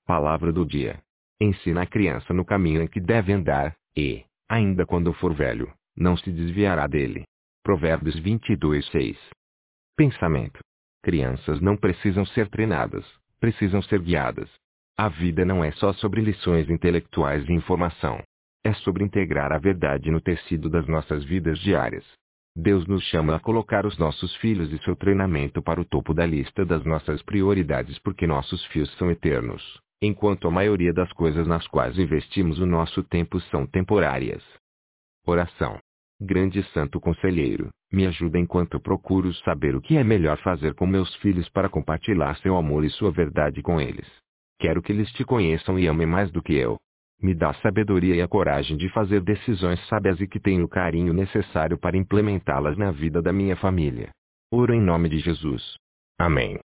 Palavra do dia. Ensina a criança no caminho em que deve andar, e, ainda quando for velho, não se desviará dele. Provérbios 22:6. Pensamento. Crianças não precisam ser treinadas, precisam ser guiadas. A vida não é só sobre lições intelectuais e informação. É sobre integrar a verdade no tecido das nossas vidas diárias. Deus nos chama a colocar os nossos filhos e seu treinamento para o topo da lista das nossas prioridades porque nossos fios são eternos, enquanto a maioria das coisas nas quais investimos o nosso tempo são temporárias. Oração. Grande Santo Conselheiro, me ajuda enquanto procuro saber o que é melhor fazer com meus filhos para compartilhar seu amor e sua verdade com eles. Quero que eles te conheçam e amem mais do que eu. Me dá a sabedoria e a coragem de fazer decisões sábias e que tenha o carinho necessário para implementá-las na vida da minha família. Oro em nome de Jesus. Amém.